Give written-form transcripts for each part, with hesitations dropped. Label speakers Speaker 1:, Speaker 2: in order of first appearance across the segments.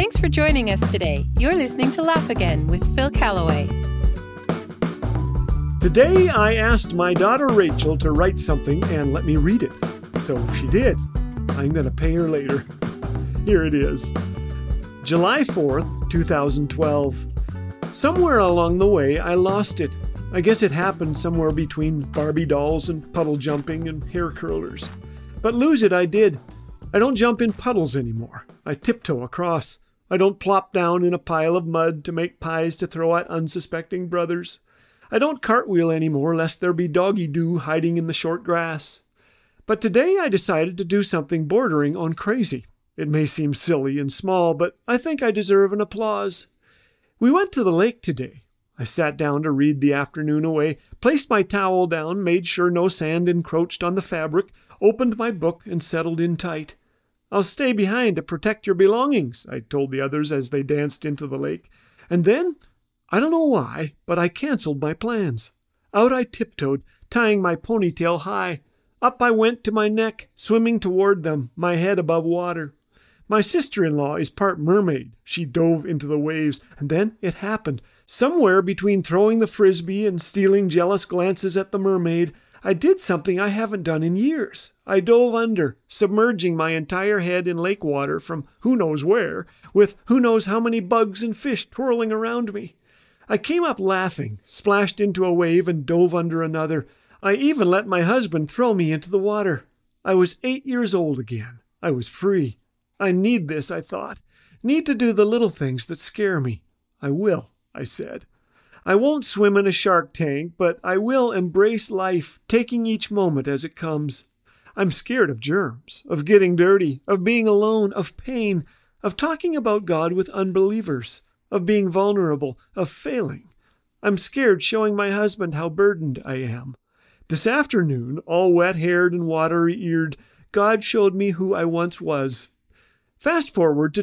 Speaker 1: Thanks for joining us today. You're listening to Laugh Again with Phil Callaway.
Speaker 2: Today, I asked my daughter Rachel to write something and let me read it. So she did. I'm going to pay her later. Here it is. July 4th, 2012. Somewhere along the way, I lost it. I guess it happened somewhere between Barbie dolls and puddle jumping and hair curlers. But lose it I did. I don't jump in puddles anymore. I tiptoe across. I don't plop down in a pile of mud to make pies to throw at unsuspecting brothers. I don't cartwheel anymore lest there be doggy-doo hiding in the short grass. But today I decided to do something bordering on crazy. It may seem silly and small, but I think I deserve an applause. We went to the lake today. I sat down to read the afternoon away, placed my towel down, made sure no sand encroached on the fabric, opened my book, and settled in tight. "I'll stay behind to protect your belongings," I told the others as they danced into the lake. And then, I don't know why, but I canceled my plans. Out I tiptoed, tying my ponytail high. Up I went to my neck, swimming toward them, my head above water. My sister-in-law is part mermaid. She dove into the waves, and then it happened. Somewhere between throwing the frisbee and stealing jealous glances at the mermaid, I did something I haven't done in years. I dove under, submerging my entire head in lake water from who knows where, with who knows how many bugs and fish twirling around me. I came up laughing, splashed into a wave, and dove under another. I even let my husband throw me into the water. I was 8 years old again. I was free. I need this, I thought. Need to do the little things that scare me. I will, I said. I won't swim in a shark tank, but I will embrace life, taking each moment as it comes. I'm scared of germs, of getting dirty, of being alone, of pain, of talking about God with unbelievers, of being vulnerable, of failing. I'm scared showing my husband how burdened I am. This afternoon, all wet-haired and watery-eared, God showed me who I once was. Fast forward to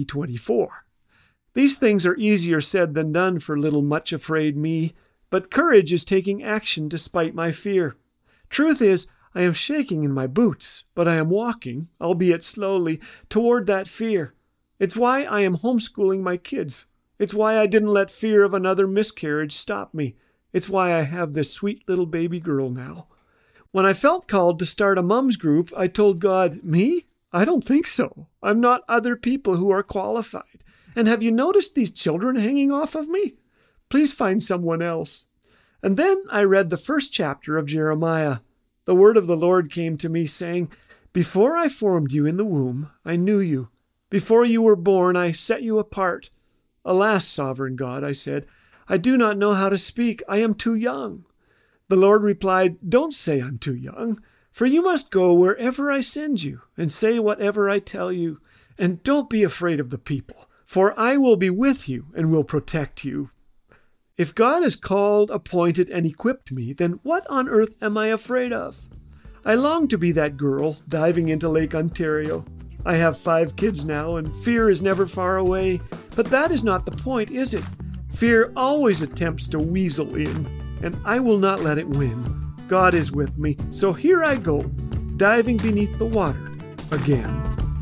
Speaker 2: 2024. These things are easier said than done for little much-afraid me, but courage is taking action despite my fear. Truth is, I am shaking in my boots, but I am walking, albeit slowly, toward that fear. It's why I am homeschooling my kids. It's why I didn't let fear of another miscarriage stop me. It's why I have this sweet little baby girl now. When I felt called to start a mom's group, I told God, "Me? I don't think so. I'm not other people who are qualified. And have you noticed these children hanging off of me? Please find someone else." And then I read the first chapter of Jeremiah. The word of the Lord came to me saying, "Before I formed you in the womb, I knew you. Before you were born, I set you apart." "Alas, sovereign God," I said, "I do not know how to speak. I am too young." The Lord replied, "Don't say I'm too young, for you must go wherever I send you and say whatever I tell you. And don't be afraid of the people, for I will be with you and will protect you." If God has called, appointed, and equipped me, then what on earth am I afraid of? I long to be that girl diving into Lake Ontario. I have 5 kids now, and fear is never far away. But that is not the point, is it? Fear always attempts to weasel in, and I will not let it win. God is with me, so here I go, diving beneath the water again.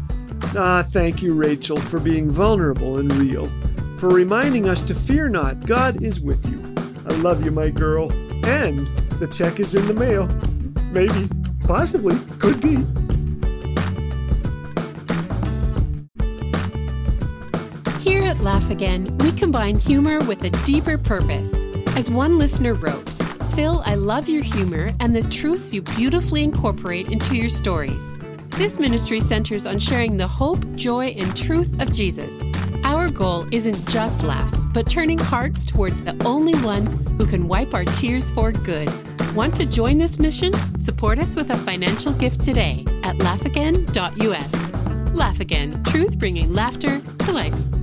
Speaker 2: Thank you, Rachel, for being vulnerable and real, for reminding us to fear not. God is with you. I love you, my girl. And the check is in the mail. Maybe, possibly, could be.
Speaker 1: Here at Laugh Again, we combine humor with a deeper purpose. As one listener wrote, "Phil, I love your humor and the truths you beautifully incorporate into your stories." This ministry centers on sharing the hope, joy, and truth of Jesus. Our goal isn't just laughs, but turning hearts towards the only one who can wipe our tears for good. Want to join this mission? Support us with a financial gift today at laughagain.us. Laugh Again, truth bringing laughter to life.